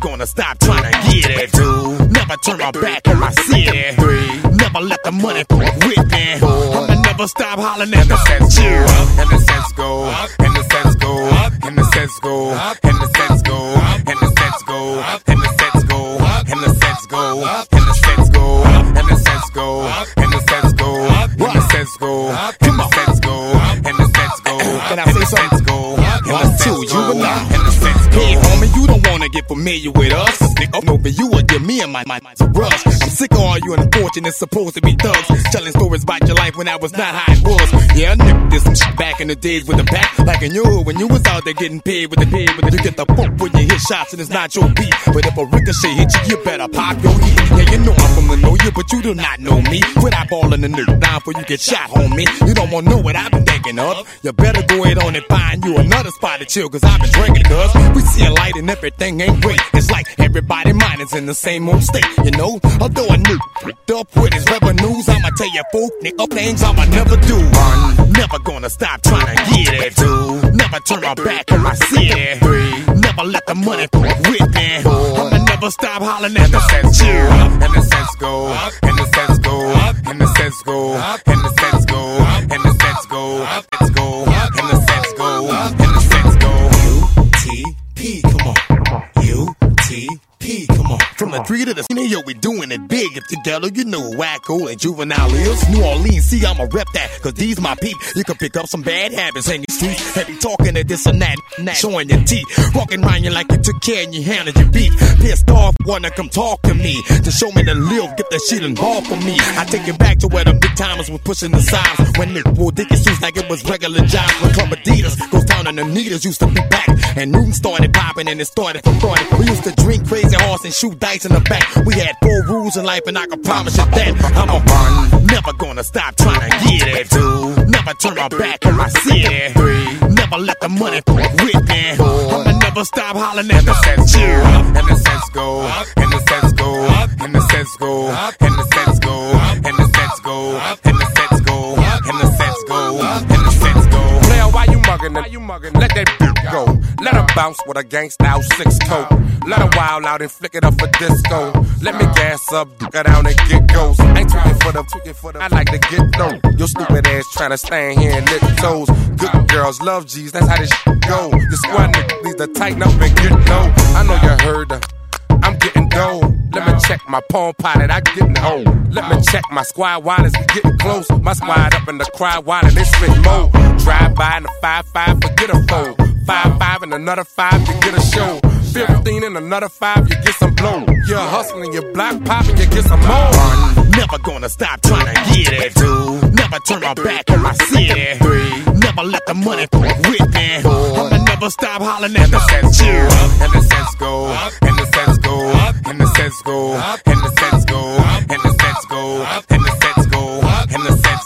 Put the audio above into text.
gonna stop trying to get it. 2, never turn my back on my city. 3, never let the money fuck with me. 4, I'ma never stop hollering at the sense go up, and the sense go up, and the sense go up, and the sense go up, and the sense go up, and the sense go up, and the sense go up, and the sense go up, and the sense go up, and the sense go up, and the sense go up, and the sense go up, and the sense go up, and the sense go up. Can I say something? One, two, you and I. Hey, homie, you don't wanna get familiar with us. Nigga, no, but you would give me and my to rush. I'm sick of all you unfortunate supposed to be thugs, telling stories about your life when that was not how it was. Yeah, nigga, did some shit back in the days with the back, like in you when you was out there getting paid with the pay. But you get the fuck when you hit shots and it's not your beat. But if a ricochet hit you, you better pop your heat. Yeah, you know I'm from the know you, but you do not know me. When I ball in the nigga down before you get shot, homie. You don't wanna know what I've been thinking of. You better go ahead on and find you another spot to chill, cause I've been drinking, cuz we see a light and everything ain't great. It's like everybody mind is in the same old state, you know. Although I knew picked up with his revenues, I'ma tell you folk nigga things I'ma never do. 1, never gonna stop trying to get it. 2, never turn my back on my city. 3, never let the money fuck with me. 4, I'ma never stop hollering at the sense go up, and the sense go up, and the sense go up, and the sense go up, and the sense go up, and the sense go up, and go up, and the sense go up, and the sense go UTP, come on, UTP, come on. From the 3 to the city, yo, we doing it big. If together, you know Wacko and Juvenile is. New Orleans, see, I'ma rep that, cause these my peep. You can pick up some bad habits, hanging streets, heavy talking to this and that, showing your teeth. Walking around you like you took care and you handled your beef. Pissed off, wanna come talk to me, to show me the live, get that shit involved for me. I take it back to where the big timers was pushing the signs, when Nick wore Dickie suits like it was regular jobs. When Club Adidas goes down and the Neaters used to be back, and Newton started popping and it started from Friday. We used to drink crazy horse and shoot dice in the back. We had 4 rules in life and I can promise you that I'ma run, never gonna stop trying to get it. 2, never turn my back on my city. 3, never let the money fuck with me. 4, I'ma never stop hollering at the sense go up, and the sense go up, and the sense go up, and the sense go up, and the sense go up, and the sense go up, and the sense go up, and the sense go up, and the sense go. Player, why you mugging? Let that beat go. Let her bounce with a gangsta 6 coat. Let her wild out and flick it up for disco. Let me gas up, go down and get ghost. Ain't tweaking for the, I like to get low. Your stupid ass tryna stand here and lick toes. Good girls love G's, that's how this shit go. The squad nigga needs to tighten up and get low. I know you heard her, I'm getting dough. Let me check my palm pilot, I get in the hole. Let me check my squad wallets, we getting close. My squad up in the crowd wallet, they spit more. Drive by in the 5-5, forget a fold. 5-5 and another 5, you get a show. 15 and another 5, you get some blow. You're hustling, your block popping, you get some more. 1, never gonna stop trying to get it. 2, never turn my back on my city. 3, never let the money fuck with me. 4, I'ma never stop hollering at the sense go up, and the sense go up, and the sense go up, and the sense go up, and the sense go up, and the sense go up, and the sense go up, and the sense